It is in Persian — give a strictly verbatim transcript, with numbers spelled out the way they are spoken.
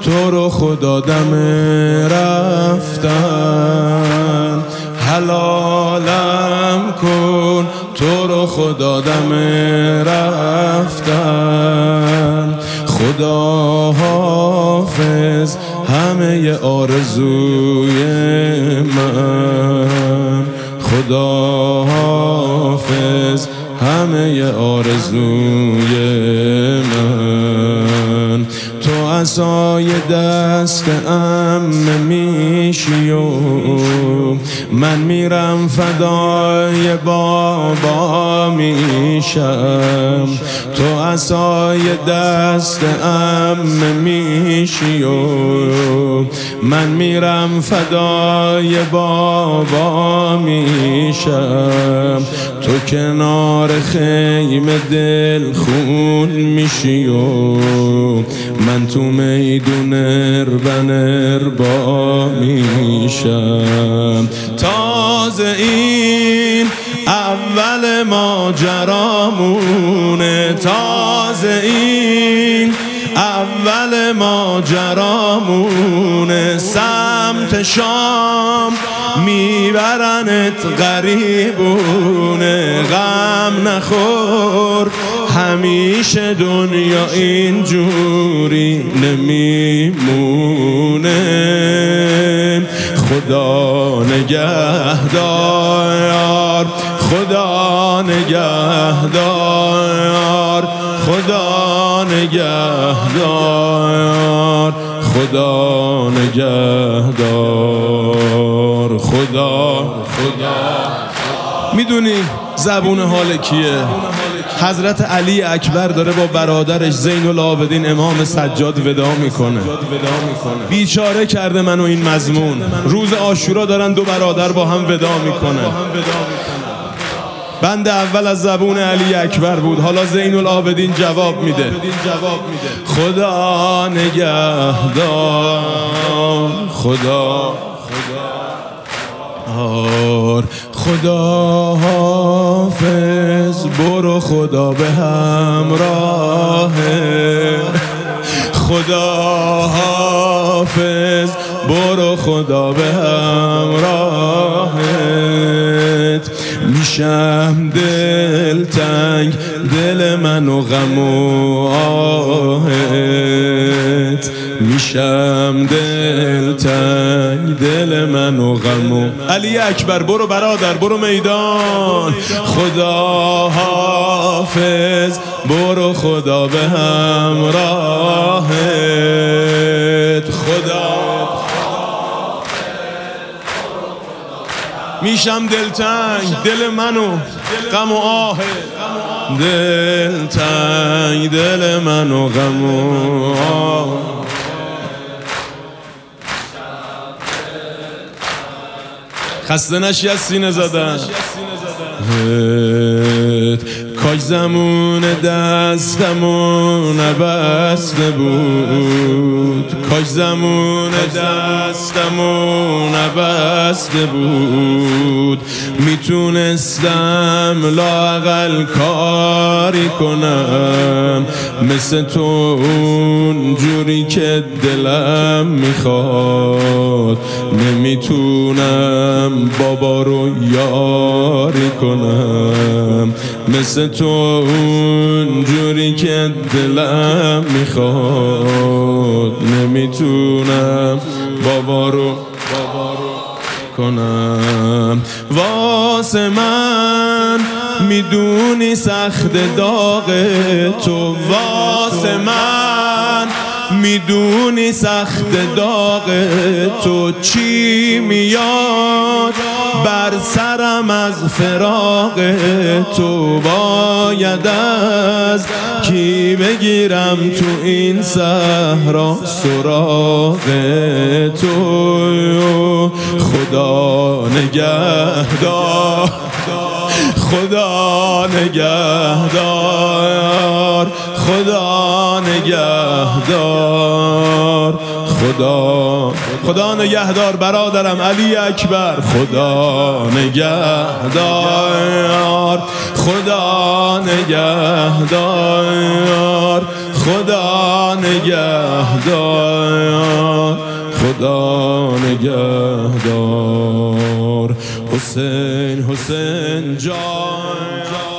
تو رو خدا دم رفتن، حلالم کن تو رو خدا دم رفتن. خدا حافظ همه آرزوی من، خدا حافظ همه آرزوی من. تو عصای دست عمه میشی و من میرم فدای بابا میشم. تو عصای دست عمه میشی و من میرم فدای بابا میشم. تو کنار خیمه دل خون میشی و من تو میدون اربن اربا میشم. تازه این اول ماجرامونه، تازه این اول ماجرامونه. سمت شام میبرنت غریبونه، غم نخور همیشه دنیا اینجوری نمیمونه. خدا نگهدار، خدا نگهدار، خدا نگهدار، خدا نگهدار، خدا خدا. میدونی زبون حال کیه؟ حضرت علی اکبر داره با برادرش زین العابدین امام سجاد ودا میکنه. بیچاره کرده منو این مضمون. روز عاشورا دارن دو برادر با هم ودا میکنه. بند اول از زبون علی اکبر بود، حالا زین العابدین جواب میده. خدا نگهدار، خدا خدا خدا حافظ، برو خدا به همراهه. خدا حافظ برو خدا به همراهت. میشم دل تنگ دل من و غم و آهت، میشم دل تنگ دل من و غم و. علی اکبر برو برادر برو میدان. خدا حافظ برو خدا به همراهت. خدا میشم دلتنگ دل منو غم و آه، دلتنگ دل منو غم و آه. خسته نشی از سینه زدن. کاش زمون دستمو نبسته بود، کاش زمون دستمو نبسته بود. میتونستم لااقل کاری کنم مثل تو اون جوری که دلم میخواد. نمیتونم بابا رو یاری کنم مثل تو اون جوری که دلم میخواد. نمیتونم بابا رو بابا رو کنم. واسه من میدونی سخت داغ تو، واسه من میدونی سخت داغ تو. چی میاد بر سرم از فراق تو، باید از کی بگیرم تو این صحرا سراغ تو. خدا نگهدار، خدا نگهدار، خدا نگهدار، خدا خدا نگهدار برادرم علی اکبر. خدا نگهدار، خدا نگهدار، خدا نگهدار، خدا نگهدار. حسین حسین جان